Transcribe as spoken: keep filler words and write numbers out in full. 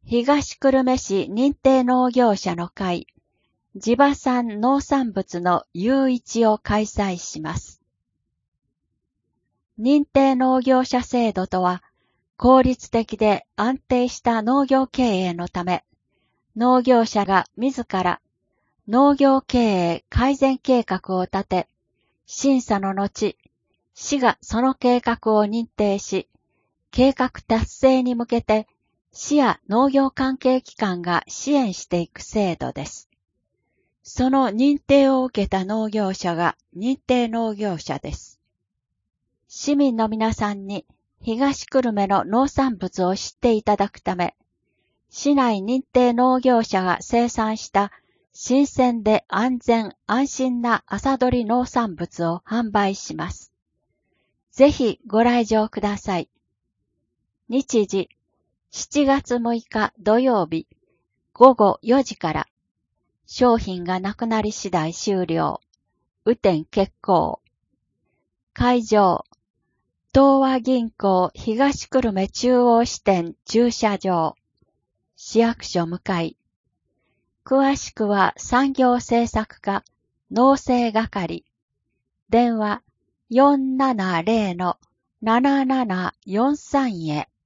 東久留米市認定農業者の会、地場産農産物の誘致を開催します。認定農業者制度とは、効率的で安定した農業経営のため、農業者が自ら農業経営改善計画を立て、審査の後、市がその計画を認定し、計画達成に向けて市や農業関係機関が支援していく制度です。その認定を受けた農業者が認定農業者です。市民の皆さんに東久留米の農産物を知っていただくため、市内認定農業者が生産した新鮮で安全安心な朝どり農産物を販売します。ぜひご来場ください。日時、しちがつむいか土曜日、ごごよじから。商品がなくなり次第終了。雨天決行。会場、東和銀行東久留米中央支店駐車場。市役所向かい。詳しくは産業政策課農政係。電話 よんななぜろのななななよんさん へ。